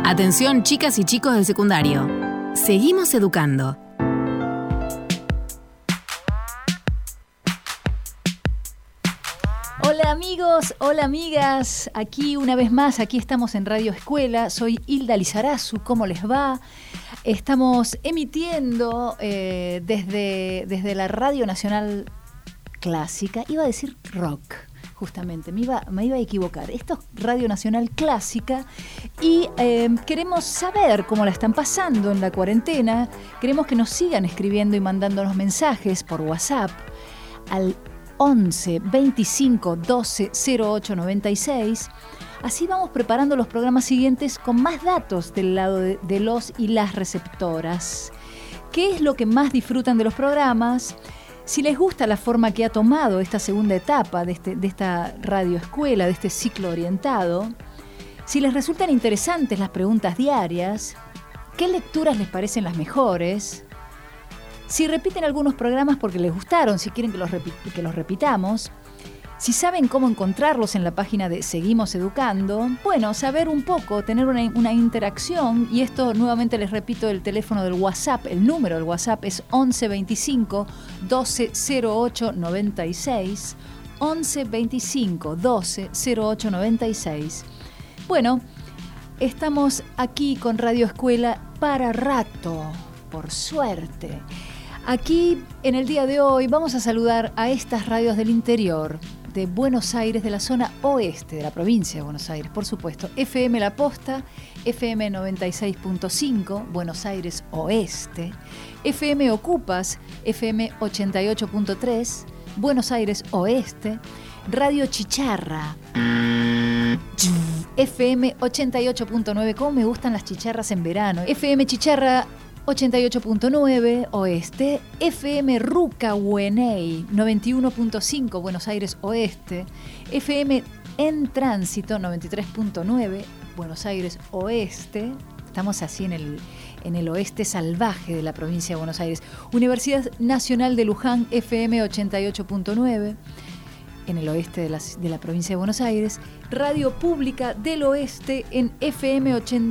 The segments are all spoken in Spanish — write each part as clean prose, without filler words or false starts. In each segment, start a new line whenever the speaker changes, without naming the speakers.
Atención, chicas y chicos del secundario. Seguimos educando.
Hola amigos, hola amigas, aquí una vez más, aquí estamos en Radio Escuela, soy Hilda Lizarazu, ¿cómo les va? Estamos emitiendo desde la Radio Nacional Clásica, iba a decir rock, justamente, me iba a equivocar. Esto es Radio Nacional Clásica y queremos saber cómo la están pasando en la cuarentena. Queremos que nos sigan escribiendo y mandándonos mensajes por WhatsApp al 11 25 12 08 96. Así vamos preparando los programas siguientes con más datos del lado de los y las receptoras. ¿Qué es lo que más disfrutan de los programas? Si les gusta la forma que ha tomado esta segunda etapa de esta radioescuela, de este ciclo orientado, si les resultan interesantes las preguntas diarias, qué lecturas les parecen las mejores, si repiten algunos programas porque les gustaron, si quieren que los repitamos, si saben cómo encontrarlos en la página de Seguimos Educando, bueno, saber un poco, tener una interacción, y esto nuevamente les repito, el teléfono del WhatsApp, el número del WhatsApp es 11 25 12 08 96, 11 25 12 08 96. Bueno, estamos aquí con Radio Escuela para rato, por suerte. Aquí, en el día de hoy, vamos a saludar a estas radios del interior de Buenos Aires, de la zona oeste de la provincia de Buenos Aires, por supuesto. FM La Posta, FM 96.5, Buenos Aires Oeste. FM Ocupas, FM 88.3, Buenos Aires Oeste. Radio Chicharra, FM 88.9, cómo me gustan las chicharras en verano. FM Chicharra 88.9 Oeste, FM Rucahueney 91.5 Buenos Aires Oeste, FM En Tránsito 93.9 Buenos Aires Oeste. Estamos así en el oeste salvaje de la provincia de Buenos Aires. Universidad Nacional de Luján, FM 88.9 en el oeste de la provincia de Buenos Aires. Radio Pública del Oeste en FM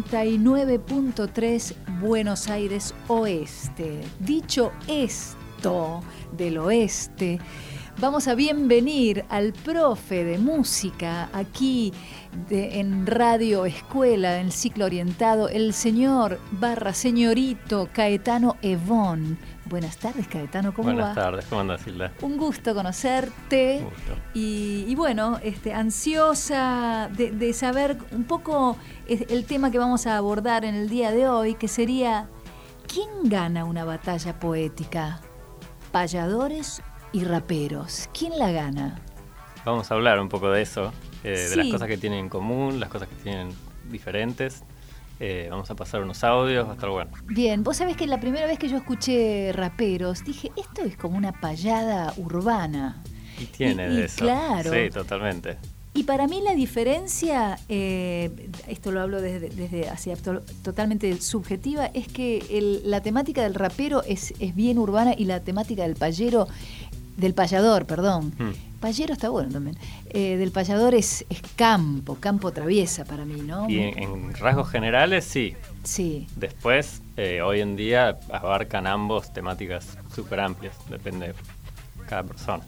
89.3 Buenos Aires Oeste. Dicho esto del oeste, vamos a bienvenir al profe de música aquí en Radio Escuela, en el ciclo orientado, el señorito Caetano Evón. Buenas tardes, Caetano, ¿cómo va?
Buenas tardes, ¿cómo andas, Hilda?
Un gusto conocerte.
Un gusto.
Y bueno, ansiosa de saber un poco el tema que vamos a abordar en el día de hoy, que sería ¿quién gana una batalla poética? ¿Payadores y raperos? ¿Quién la gana?
Vamos a hablar un poco de eso, de
Sí.
las cosas que tienen en común, las cosas que tienen diferentes. Vamos a pasar unos audios, va a estar bueno.
Bien, vos sabés que la primera vez que yo escuché raperos, dije, esto es como una payada urbana.
Y tiene
Y
de eso.
claro.
Sí, totalmente.
Y para mí la diferencia, esto lo hablo desde así, totalmente subjetiva, es que la temática del rapero es bien urbana y la temática del payador, perdón. Payero está bueno también. Del payador es campo traviesa para mí, ¿no?
Y en rasgos generales, sí.
Sí.
Después, hoy en día, abarcan ambos temáticas súper amplias, depende de cada persona.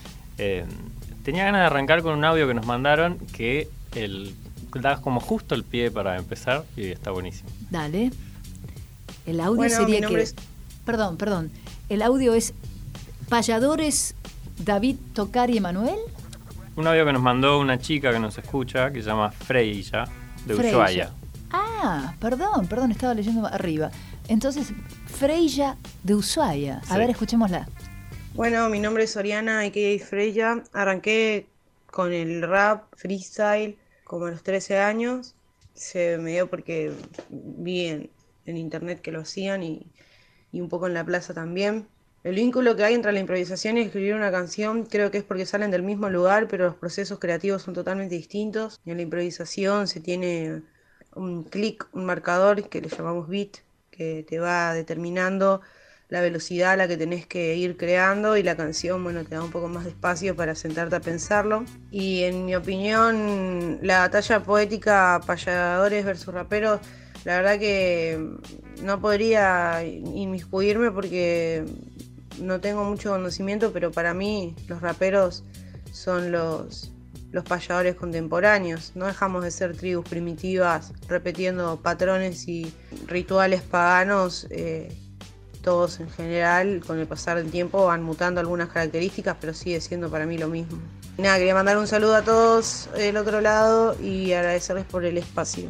Tenía ganas de arrancar con un audio que nos mandaron que da como justo el pie para empezar y está buenísimo.
Dale. El audio
Bueno,
sería
mi nombre es...
Perdón. El audio es Payadores David Tocar y Emanuel.
Un audio que nos mandó una chica que nos escucha, que se llama Freya, de
Freya.
Ushuaia.
Ah, perdón, estaba leyendo arriba. Entonces, Freya de Ushuaia. A
Sí.
ver, escuchémosla.
Bueno, mi nombre es Oriana, a.k.a. Freya. Arranqué con el rap freestyle como a los 13 años. Se me dio porque vi en internet que lo hacían y un poco en la plaza también. El vínculo que hay entre la improvisación y escribir una canción creo que es porque salen del mismo lugar, pero los procesos creativos son totalmente distintos. En la improvisación se tiene un clic, un marcador que le llamamos beat, que te va determinando la velocidad a la que tenés que ir creando, y la canción, bueno, te da un poco más de espacio para sentarte a pensarlo. Y en mi opinión, la batalla poética payadores versus raperos, la verdad que no podría inmiscuirme porque no tengo mucho conocimiento, pero para mí los raperos son los payadores contemporáneos. No dejamos de ser tribus primitivas repitiendo patrones y rituales paganos. Todos en general, con el pasar del tiempo, van mutando algunas características, pero sigue siendo para mí lo mismo. Y nada, quería mandar un saludo a todos del otro lado y agradecerles por el espacio.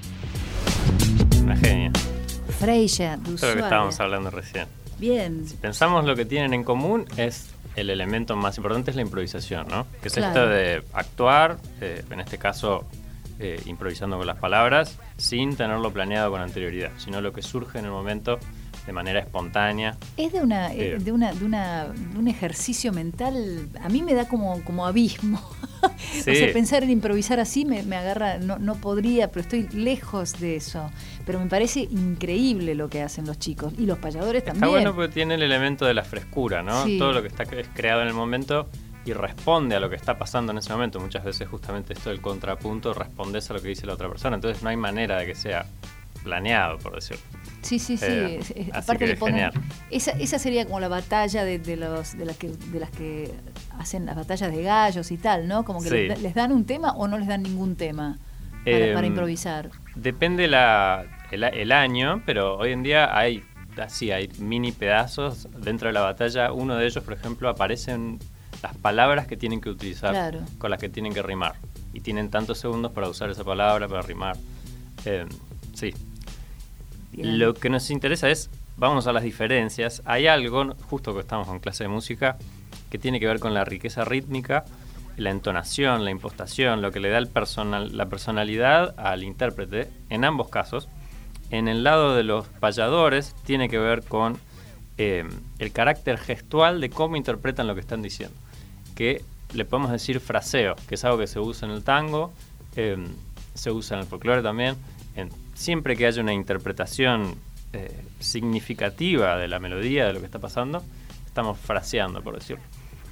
Una genia.
Freya, de
Eso es lo que
Ushuaia.
estábamos hablando recién.
Bien.
Si pensamos lo que tienen en común, es el elemento más importante es la improvisación, ¿no? Que es
Claro.
esto de actuar, en este caso improvisando con las palabras, sin tenerlo planeado con anterioridad, sino lo que surge en el momento de manera espontánea.
Es de un ejercicio mental, a mí me da como abismo.
Sí.
O sea, pensar en improvisar así me agarra, no podría, pero estoy lejos de eso. Pero me parece increíble lo que hacen los chicos y los payadores
Está
también.
bueno porque tiene el elemento de la frescura, ¿no?
Sí.
Todo lo que es creado en el momento y responde a lo que está pasando en ese momento. Muchas veces justamente esto del contrapunto, respondes a lo que dice la otra persona. Entonces no hay manera de que sea planeado, por decirlo.
Sí.
Así
Aparte
que
le
es
ponen,
genial.
esa sería como la batalla de las que hacen las batallas de gallos y tal, ¿no? Como que
Sí.
les dan un tema o no les dan ningún tema para improvisar.
Depende el año, pero hoy en día hay mini pedazos dentro de la batalla. Uno de ellos, por ejemplo, aparecen las palabras que tienen que utilizar,
Claro.
con las que tienen que rimar. Y tienen tantos segundos para usar esa palabra, para rimar. Sí.
Bien.
Lo que nos interesa es, vamos a las diferencias. Hay algo, justo que estamos en clase de música, que tiene que ver con la riqueza rítmica, la entonación, la impostación, lo que le da la personalidad al intérprete, en ambos casos. En el lado de los payadores tiene que ver con el carácter gestual de cómo interpretan lo que están diciendo, que le podemos decir fraseo, que es algo que se usa en el tango, se usa en el folclore también. Siempre que haya una interpretación significativa de la melodía, de lo que está pasando, estamos fraseando, por decirlo.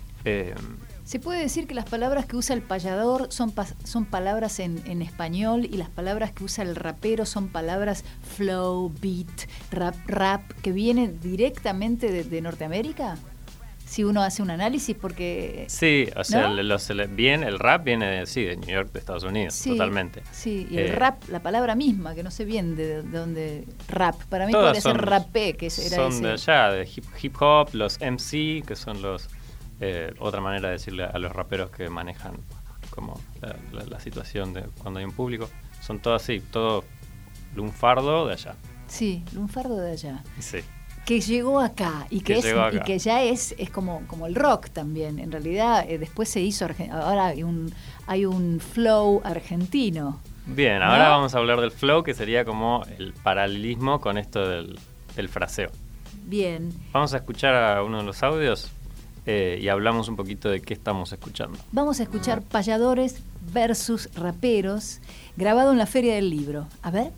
¿Se puede decir que las palabras que usa el payador son palabras en español y las palabras que usa el rapero son palabras flow, beat, rap que vienen directamente de Norteamérica? Si uno hace un análisis, porque...
Sí, o sea,
¿no?
el rap viene de New York, de Estados Unidos,
Sí,
totalmente.
Sí, y el rap, la palabra misma, que no sé bien de dónde rap. Para mí
Todas
podría ser
son-
rapé, que era
son
ese.
de allá, de hip hop, los MC, que son otra manera de decirle a los raperos que manejan como la situación de cuando hay un público. Son todo así, todo lunfardo de allá.
Sí, lunfardo de allá.
Sí.
Que llegó acá y que,
llegó acá.
Y que ya es como el rock también. En realidad, después se hizo, ahora hay un flow argentino.
Bien,
¿No?
ahora vamos a hablar del flow, que sería como el paralelismo con esto del fraseo.
Bien,
Vamos a escuchar a uno de los audios y hablamos un poquito de qué estamos escuchando.
vamos a escuchar payadores versus raperos, grabado en la Feria del Libro. A ver.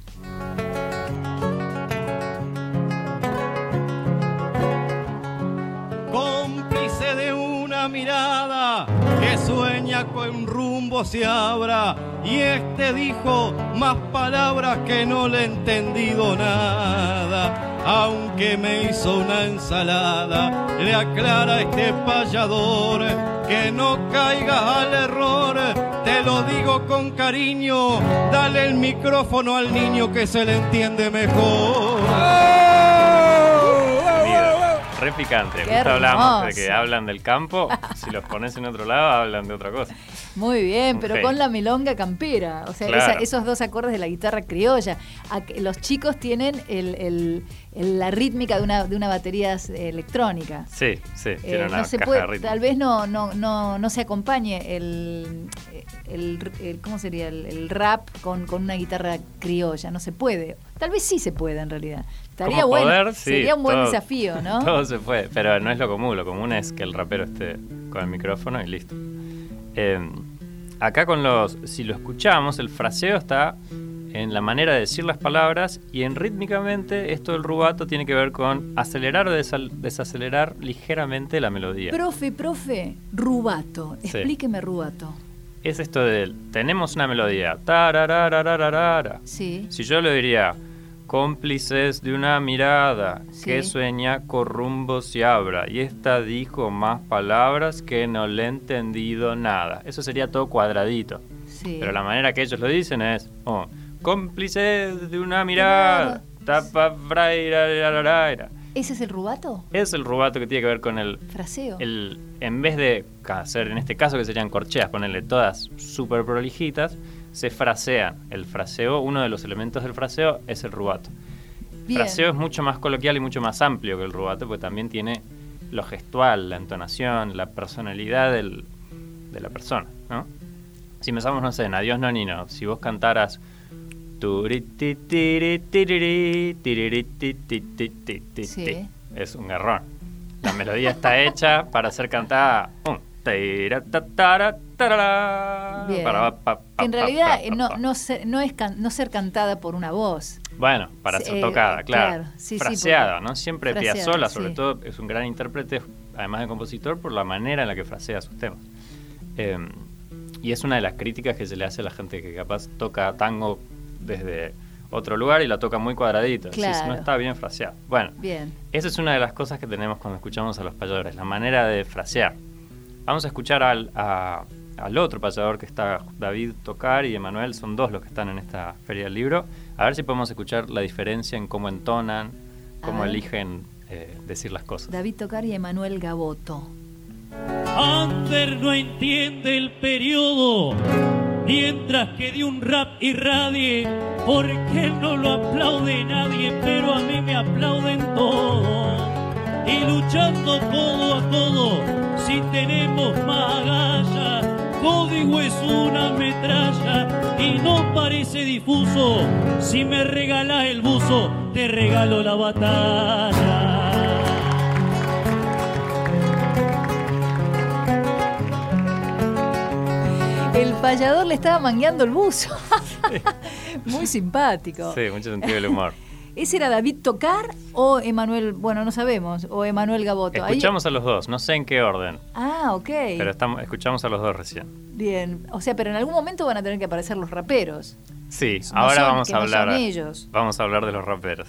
Cómplice de una mirada que sueña con un rumbo se abra, y este dijo más palabras que no le he entendido nada, aunque me hizo una ensalada. Le aclara a este payador que no caigas al error, te lo digo con cariño, dale el micrófono al niño que se le entiende mejor.
Mira, re picante.
Qué
Justo hablamos de
hermoso.
que hablan del campo, si los pones en otro lado hablan de otra cosa.
Muy bien,
Un
pero
genio.
con la milonga campera, o sea,
Claro.
esos dos acordes de la guitarra criolla. Los chicos tienen la rítmica de una batería electrónica.
Sí, tiene una
No se
caja
puede,
de ritmo.
tal vez no se acompañe el ¿cómo sería? El rap con una guitarra criolla, no se puede. Tal vez sí se puede en realidad. Estaría
Como
bueno,
poder, sí,
sería un buen
todo-
desafío, ¿no?
Todo se puede, pero no es lo común es que el rapero esté con el micrófono y listo. Acá si lo escuchamos, el fraseo está en la manera de decir las palabras, y en rítmicamente esto del rubato tiene que ver con acelerar o desacelerar ligeramente la melodía.
Profe, rubato.
Sí.
Explíqueme rubato.
Es esto de, tenemos una melodía, tarararararara.
Sí.
Si yo le diría, cómplices de una mirada,
Sí.
que sueña con rumbo se abra, y esta dijo más palabras que no le he entendido nada. Eso sería todo cuadradito.
Sí.
Pero la manera que ellos lo dicen es, cómplices de una mirada, tapa fraira.
¿Ese es el rubato?
Es el rubato que tiene que ver con
Fraseo.
en vez de hacer, en este caso que serían corcheas, ponerle todas súper prolijitas, se frasean. El fraseo, uno de los elementos del fraseo es el rubato.
Bien.
Fraseo es mucho más coloquial y mucho más amplio que el rubato, porque también tiene lo gestual, la entonación, la personalidad de la persona, ¿no? Si pensamos, no sé, en Adiós Nonino, si vos cantaras
Sí.
es un garrón. La melodía está hecha para ser cantada
Bien. En realidad no ser cantada por una voz.
Bueno, para ser tocada, claro.
Sí,
fraseada,
porque-
¿no? Siempre
fraseada,
Piazzolla, sobre
sí.
todo, es un gran intérprete, además de compositor, por la manera en la que frasea sus temas. Y es una de las críticas que se le hace a la gente que capaz toca tango desde otro lugar y la toca muy cuadradito.
Claro.
No está bien fraseado. Bueno,
Bien.
esa es una de las cosas que tenemos cuando escuchamos a los payadores, la manera de frasear. Vamos a escuchar al otro payador que está, David Tocar y Emanuel, son dos los que están en esta Feria del Libro. A ver si podemos escuchar la diferencia en cómo entonan, cómo
ver.
eligen decir las cosas.
David Tocar y Emanuel Gaboto.
Ander no entiende el periodo, mientras que de un rap irradie, porque no lo aplaude nadie, pero a mí me aplauden todos. Y luchando codo a codo, si tenemos más agallas, código es una metralla y no parece difuso. Si me regalas el buzo, te regalo la batalla.
El payador le estaba mangueando el buzo. Muy simpático.
Sí, mucho sentido del humor.
¿Ese era David Tocar o Emanuel? Bueno, no sabemos. O Emanuel Gaboto. Ahí-
Escuchamos a los dos, no sé en qué orden,
Ah, ok.
pero escuchamos a los dos recién.
Bien. O sea, pero en algún momento van a tener que aparecer los raperos.
Sí,
No
ahora
son-
vamos
que
a
no
hablar.
son ellos.
Vamos a hablar de los raperos.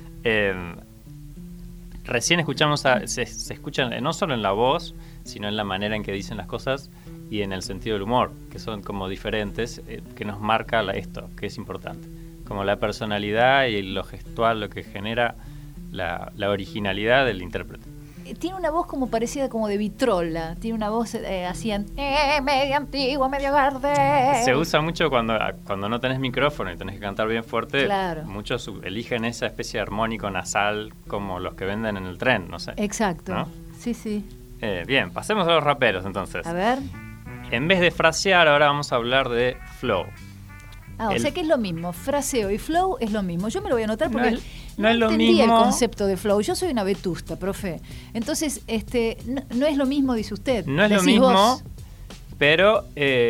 Recién escuchamos se escuchan no solo en la voz, sino en la manera en que dicen las cosas y en el sentido del humor, que son como diferentes, que nos marca esto, que es importante. Como la personalidad y lo gestual, lo que genera la originalidad del intérprete.
Tiene una voz como parecida como de vitrola. Tiene una voz así, medio antigua, medio verde.
Se usa mucho cuando no tenés micrófono y tenés que cantar bien fuerte.
Claro.
Muchos eligen esa especie de armónico nasal como los que venden en el tren, no sé.
Exacto.
¿No?
Sí, sí.
Bien, pasemos a los raperos entonces.
A ver.
En vez de frasear, ahora vamos a hablar de flow.
O sea que es lo mismo. Fraseo y flow es lo mismo. Yo me lo voy a anotar porque
No es lo
entendí
mismo.
el concepto de flow. Yo soy una vetusta, profe. Entonces, no es lo mismo, dice usted.
No es lo
Decís
mismo,
vos.
pero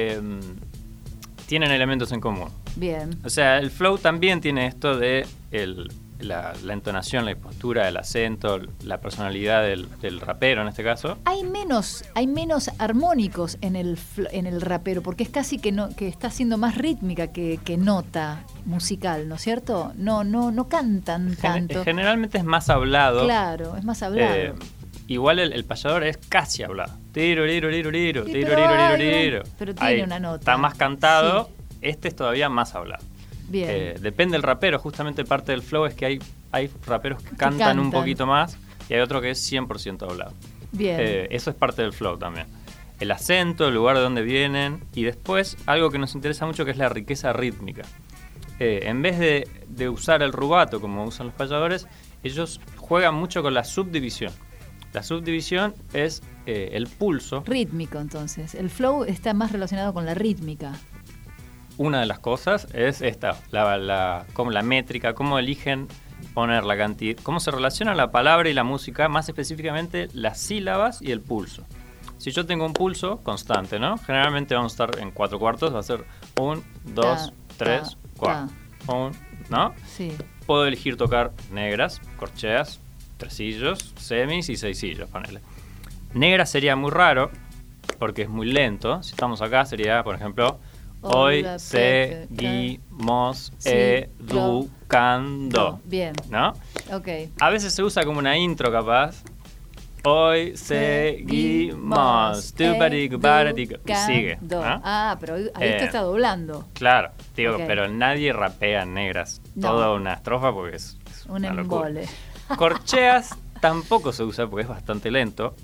tienen elementos en común.
Bien.
O sea, el flow también tiene esto de la entonación, la postura, el acento, la personalidad del rapero en este caso.
Hay menos armónicos en el rapero, porque es casi que está siendo más rítmica que nota musical, ¿no es cierto? No cantan tanto.
Generalmente es más hablado.
Claro, es más hablado.
Igual el payador es casi hablado. Tiro, liro, liro, liro,
Sí,
tiro,
pero
liro,
hay
liro,
un-
liro.
pero tiene una nota.
Está más cantado.
Sí.
Este es todavía más hablado.
Bien.
Depende del rapero. Justamente parte del flow es que hay raperos que cantan un poquito más y hay otro que es 100% hablado.
Bien.
Eso es parte del flow también. El acento, el lugar de donde vienen y después algo que nos interesa mucho que es la riqueza rítmica. En vez de usar el rubato como usan los payadores, ellos juegan mucho con la subdivisión. La subdivisión es el pulso.
Rítmico, entonces. El flow está más relacionado con la rítmica.
Una de las cosas es esta, como la métrica, cómo eligen poner la cantidad, cómo se relaciona la palabra y la música, más específicamente las sílabas y el pulso. Si yo tengo un pulso constante, ¿no? Generalmente vamos a estar en 4 cuartos, va a ser 1, 2, 3, 4. ¿no?
Sí.
Puedo elegir tocar negras, corcheas, tresillos, semis y seisillos, ponele. Negras sería muy raro, porque es muy lento. Si estamos acá sería, por ejemplo, hoy seguimos educando.
Bien.
¿No?
Ok.
A veces se usa como una intro capaz. Hoy seguimos. Y sigue. ¿No?
Ah, pero ahí te está doblando.
Claro, digo,
Okay.
pero nadie rapea en negras.
No.
Toda una estrofa porque es
Un
una locura.
embole.
Corcheas tampoco se usa porque es bastante lento.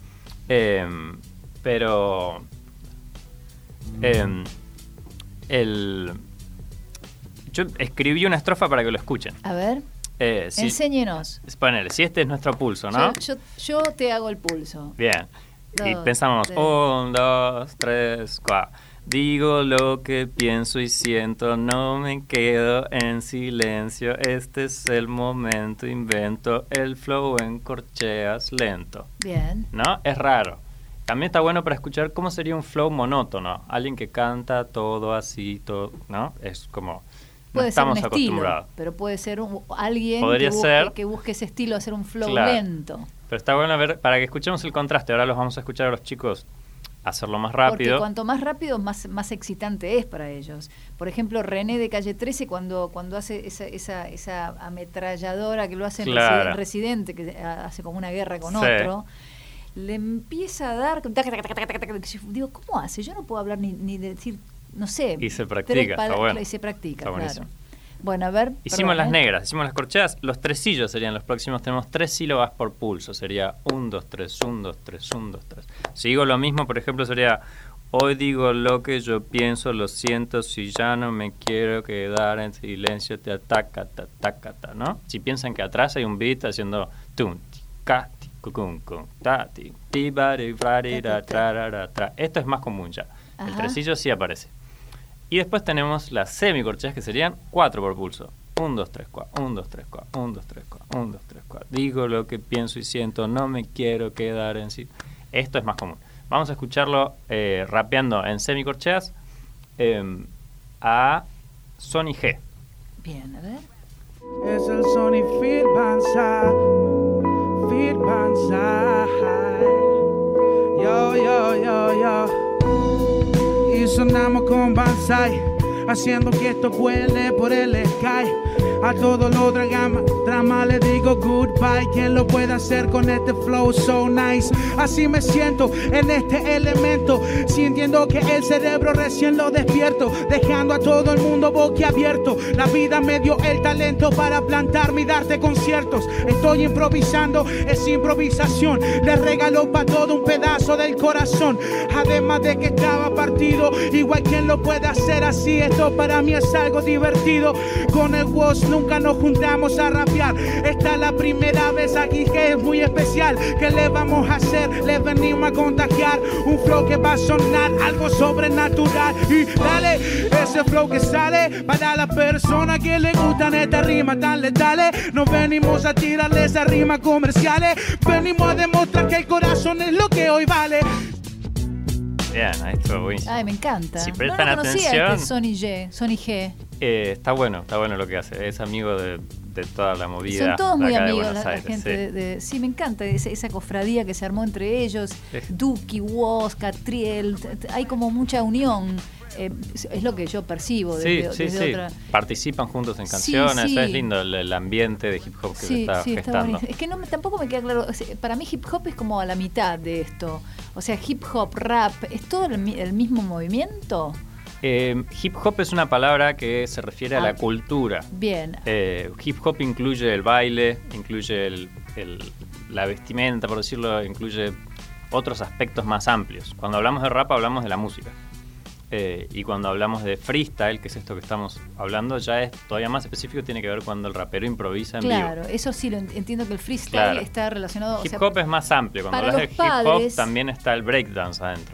Pero yo escribí una estrofa para que lo escuchen.
A ver,
Si,
enséñenos.
ponele, si este es nuestro pulso, ¿no?
Yo te hago el pulso.
Bien. Y
Dos,
pensamos,
tres.
1, 2, 3, 4. Digo lo que pienso y siento, no me quedo en silencio. Este es el momento, invento el flow en corcheas lento.
Bien.
¿No? Es raro. También está bueno para escuchar cómo sería un flow monótono. Alguien que canta todo así, todo, ¿no? Es como... No
Puede ser un
estamos acostumbrados.
estilo, pero puede ser alguien
Podría ser.
que busque ese estilo, hacer un flow
Claro.
lento.
Pero está bueno ver, para que escuchemos el contraste. Ahora los vamos a escuchar a los chicos hacerlo más rápido.
Porque cuanto más rápido, más excitante es para ellos. Por ejemplo, René de Calle 13, cuando hace esa ametralladora que lo hace en
Claro.
Residente, que hace como una guerra con
Sí.
otro, le empieza a dar... Digo, ¿cómo hace? Yo no puedo hablar ni decir, no sé...
Y se practica, está bueno.
Y se practica,
Está
claro.
buenísimo.
Bueno, a ver...
Hicimos
perdón,
las negras, hicimos las corcheas. Los tresillos serían los próximos. Tenemos 3 sílabas por pulso. Sería 1, 2, 3, 1, 2, 3, 1, 2, 3. Si digo lo mismo, por ejemplo, sería... Hoy digo lo que yo pienso, lo siento, si ya no me quiero quedar en silencio, te ataca, ¿no? Si piensan que atrás hay un beat haciendo... Tum, ti, ca, ti, cucum, cum, ta, ti, ti, bari, brari, ra, tra, ra, ra, tra. Esto es más común ya. El
Ajá.
tresillo sí aparece. Y después tenemos las semicorcheas que serían 4 por pulso. 1, 2, 3, 4, 1, 2, 3, 4, 1, 2, 3, 4, 1, 2, 3, 4. Digo lo que pienso y siento, no me quiero quedar en sí. Esto es más común. Vamos a escucharlo rapeando en semicorcheas a Sony G.
Bien, a ver.
Es el Sony Fit Banzai, Fit Banzai. Yo, yo, yo, yo. Y sonamos con Banzai, haciendo que esto vuele por el sky. A todos los drama le digo goodbye. ¿Quién lo puede hacer con este flow so nice? Así me siento en este elemento, sintiendo que el cerebro recién lo despierto, dejando a todo el mundo boquiabierto. La vida me dio el talento para plantarme y darte conciertos. Estoy improvisando, es improvisación. Le regalo pa' todo un pedazo del corazón. Además de que estaba partido, igual quien lo puede hacer así. Esto para mí es algo divertido. Con el Woz nunca nos juntamos a rapear. Esta es la primera vez aquí que es muy especial. ¿Qué le vamos a hacer? Le venimos a contagiar un flow que va a sonar algo sobrenatural. Y dale, ese flow que sale para la persona que le gustan estas rimas tan letales. No venimos a tirarle esas rimas comerciales. Venimos a demostrar que el corazón es lo que hoy vale.
Bien, ahí estuvo buenísimo.
Ay, me encanta.
Si
no
prestan
lo conocía
atención-
Sony G.
Está bueno lo que hace. Es amigo de toda la movida.
Son todos
de
muy
acá de
amigos,
Buenos
la
Aires,
gente
sí.
sí, me encanta esa cofradía que se armó entre ellos. Duki, Woz, Catriel, hay como mucha unión. Es lo que yo percibo
Sí,
desde
sí, sí.
otra...
Participan juntos en canciones.
sí.
Es lindo el ambiente de hip hop que se
Sí,
está
sí, está
gestando.
buenísimo. Es que tampoco me queda claro. O sea, para mí hip hop es como a la mitad de esto. O sea, hip hop, rap, ¿es todo el mismo movimiento?
Hip hop es una palabra que se refiere a la cultura.
Bien.
Hip hop incluye el baile, incluye la vestimenta, por decirlo, incluye otros aspectos más amplios. Cuando hablamos de rap hablamos de la música. Y cuando hablamos de freestyle, que es esto que estamos hablando, ya es todavía más específico, tiene que ver cuando el rapero improvisa en
Claro,
vivo.
eso sí lo entiendo, que el freestyle
Claro.
está relacionado...
Hip hop es más amplio. Cuando
para
hablas de
los
hip hop
padres-
también está el breakdance adentro.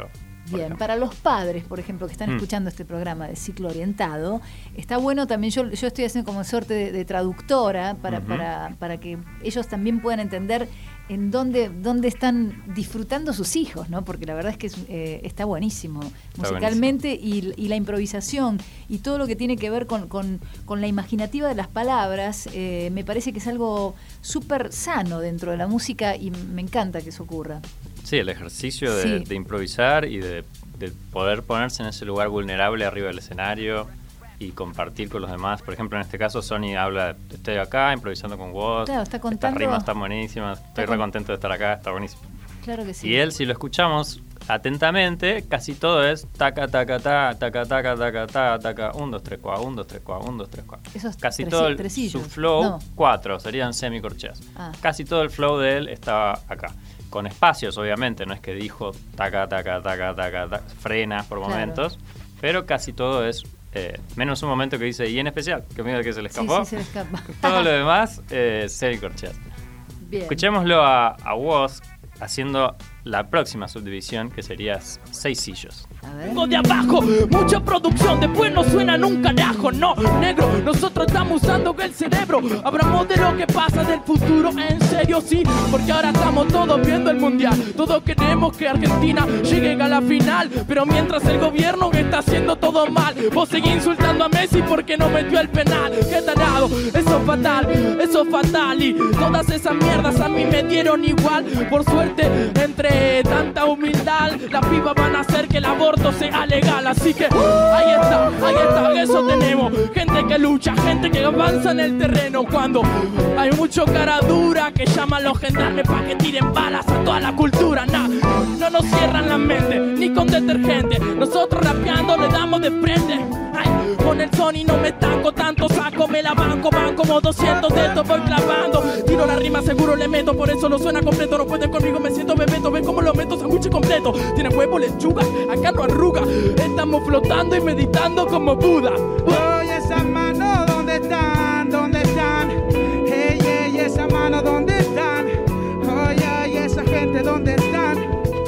Bien, para los padres, por ejemplo, que están escuchando este programa de Ciclo Orientado, está bueno también, yo estoy haciendo como suerte de traductora para que ellos también puedan entender en dónde están disfrutando sus hijos, ¿no? Porque la verdad es que está buenísimo musicalmente buenísimo. Y la improvisación y todo lo que tiene que ver con la imaginativa de las palabras, me parece que es algo súper sano dentro de la música y me encanta que eso ocurra.
Sí, el ejercicio de improvisar y de poder ponerse en ese lugar vulnerable arriba del escenario y compartir con los demás. Por ejemplo, en este caso, Sony habla, estoy acá improvisando con vos,
claro, está contando,
estas rimas están buenísimas, estoy re contento de estar acá, está buenísimo.
Claro que sí.
Y él, si lo escuchamos atentamente, casi todo es taca, taca, taca, taca, taca, taca, taca, taca, 1, 2, 3, 4, 1, 2, 3, 4, 1, 2, 3, 4. Casi todo su flow, 4, serían semicorcheas. Casi todo el flow de él estaba acá. Con espacios, obviamente, no es que dijo taca, taca, taca, taca, taca, frena por momentos, pero casi todo es, menos un momento que dice, y en especial, que mira que se le escapó.
Sí, se le escapa.
Todo lo demás, semicorcheas.
Bien.
Escuchémoslo a Woz haciendo la próxima subdivisión, que sería 6 sillos.
Vengo de abajo, mucha producción, después no suena un carajo, no, negro, nosotros estamos usando el cerebro, hablamos de lo que pasa del futuro, en serio sí, porque ahora estamos todos viendo el mundial, todos queremos que Argentina llegue a la final, pero mientras el gobierno está haciendo todo mal, vos seguís insultando a Messi porque no metió el penal, qué tarado, eso es fatal y todas esas mierdas a mí me dieron igual, por suerte entre tanta humildad, las pibas van a hacer que el aborto sea legal, así que ahí está, eso tenemos, gente que lucha, gente que avanza en el terreno, cuando hay mucho cara dura que llaman los gendarmes para que tiren balas a toda la cultura, no nos cierran la mente, ni con detergente, nosotros rapeando le damos de frente, ay, con el Sony no me taco tanto, saco, me la banco, van como 200 de estos voy clavando, tiro la rima seguro le meto, por eso no suena completo, no pueden conmigo, me siento bebeto, ven cómo lo meto, sándwich completo, tiene huevo, lechuga, acá no arruga, estamos flotando y meditando como Buda.
Oye, esa mano, ¿dónde están? ¿Dónde están? Hey, hey, esa mano, ¿dónde están? Oye, esa gente, ¿dónde están?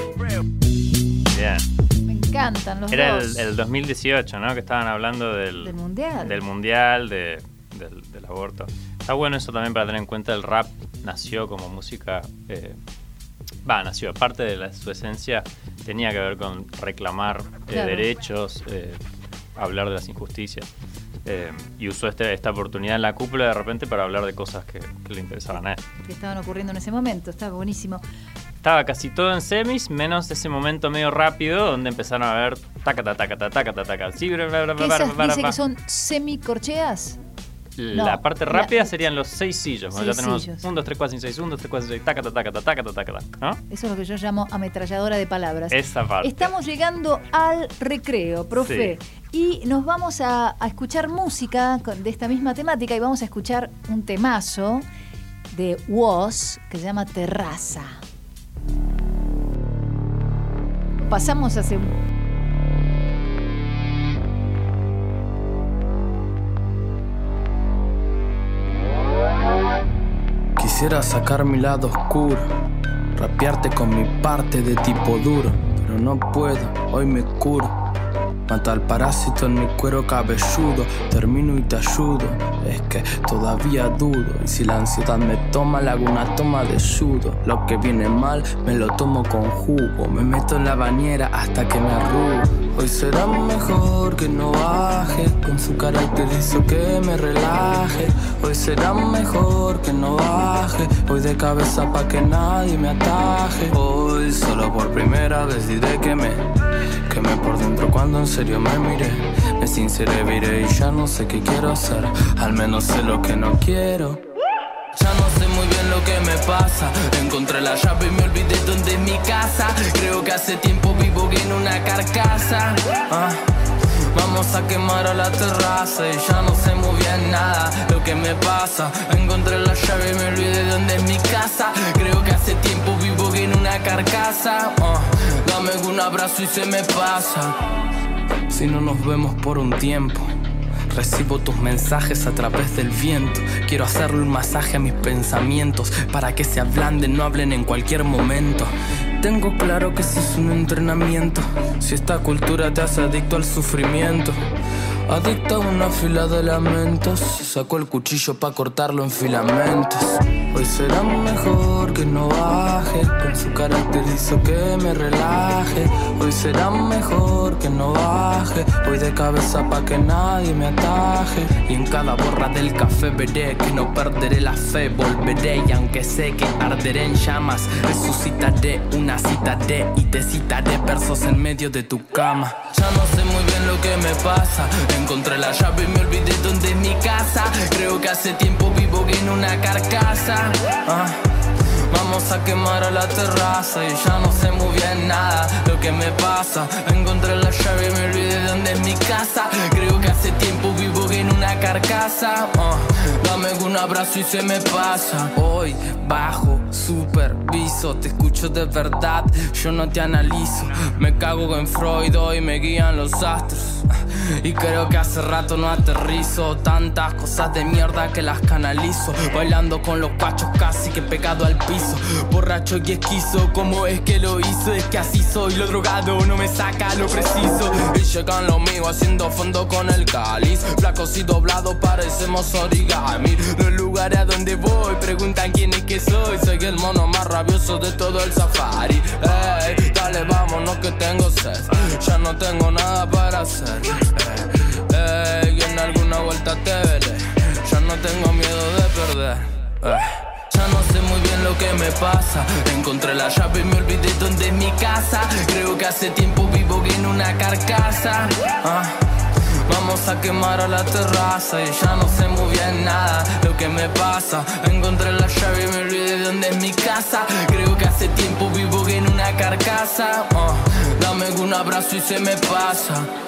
Bien.
Me encantan los
Era
dos.
el 2018, ¿no? Que estaban hablando del
mundial.
Del mundial, del aborto. Está bueno eso también para tener en cuenta. El rap nació como música... nació, aparte de su esencia, tenía que ver con reclamar derechos, hablar de las injusticias. Y usó esta oportunidad en la cúpula de repente para hablar de cosas que le interesaban a él.
Que estaban ocurriendo en ese momento, estaba buenísimo.
Estaba casi todo en semis, menos ese momento medio rápido donde empezaron a ver taca, taca, taca, taca, taca. Sí,
dice que son semicorcheas.
La parte rápida serían los 6 sillos.
Ya
tenemos 1, 2, 3, 4, 5, 6, 1, 2, 3, 4, 5, 6, taca, taca, taca, taca, taca, ¿no?
Eso es lo que yo llamo ametralladora de palabras.
Esa parte.
Estamos llegando al recreo, profe. Sí. Y nos vamos a escuchar música de esta misma temática y vamos a escuchar un temazo de Woz que se llama Terraza. Pasamos hace...
Quisiera sacar mi lado oscuro, rapearte con mi parte de tipo duro, pero no puedo, hoy me curo. Mata al parásito en mi cuero cabelludo, termino y te ayudo, es que todavía dudo. Y si la ansiedad me toma, le hago una toma de sudo. Lo que viene mal, me lo tomo con jugo, me meto en la bañera hasta que me arrugo. Hoy será mejor que no baje, con su carácter hizo que me relaje. Hoy será mejor que no baje, voy de cabeza pa' que nadie me ataje. Hoy solo por primera vez diré que me por dentro cuando en serio me miré. Me sinceré, viré y ya no sé qué quiero hacer, al menos sé lo que no quiero. Ya no sé muy bien lo que me pasa, encontré la llave y me olvidé dónde es mi casa. Creo que hace tiempo vivo en una carcasa. Vamos a quemar a la terraza y ya no sé muy bien nada lo que me pasa. Encontré la llave y me olvidé de dónde es mi casa. Creo que hace tiempo vivo en una carcasa. Dame un abrazo y se me pasa. Si no nos vemos por un tiempo, recibo tus mensajes a través del viento. Quiero hacerle un masaje a mis pensamientos para que se ablanden, no hablen en cualquier momento. Tengo claro que eso es un entrenamiento. Si esta cultura te hace adicto al sufrimiento, adicto a una fila de lamentos, sacó el cuchillo pa' cortarlo en filamentos. Hoy será mejor que no baje, con su carácter hizo que me relaje. Hoy será mejor que no baje, voy de cabeza pa' que nadie me ataje. Y en cada borra del café veré que no perderé la fe, volveré. Y aunque sé que arderé en llamas, resucitaré, una citaré y te citaré versos en medio de tu cama. Ya no sé muy bien lo que me pasa, encontré la llave y me olvidé dónde es mi casa. Creo que hace tiempo vivo en una carcasa. Vamos a quemar a la terraza y ya no sé muy bien nada lo que me pasa. Encontré la llave y me olvidé dónde es mi casa. Creo que hace tiempo vivo en una carcasa. Dame un abrazo y se me pasa. Hoy bajo, superviso, te escucho de verdad, yo no te analizo. Me cago en Freud, hoy me guían los astros. Y creo que hace rato no aterrizo. Tantas cosas de mierda que las canalizo, bailando con los cachos casi que pegado al piso. Borracho y esquizo, ¿cómo es que lo hizo? Es que así soy, lo drogado no me saca lo preciso. Y llegan los míos haciendo fondo con el cáliz. Flacos y doblados parecemos origami. Los lugares a donde voy preguntan quién es que soy. Soy el mono más rabioso de todo el safari. Ey, dale vámonos que tengo sed, ya no tengo nada para hacer. Y en alguna vuelta te veré, ya no tengo miedo de perder. Ya no sé muy bien lo que me pasa, encontré la llave y me olvidé dónde es mi casa. Creo que hace tiempo vivo en una carcasa. Vamos a quemar a la terraza y ya no sé muy bien nada lo que me pasa. Encontré la llave y me olvidé dónde es mi casa. Creo que hace tiempo vivo en una carcasa. Dame un abrazo y se me pasa.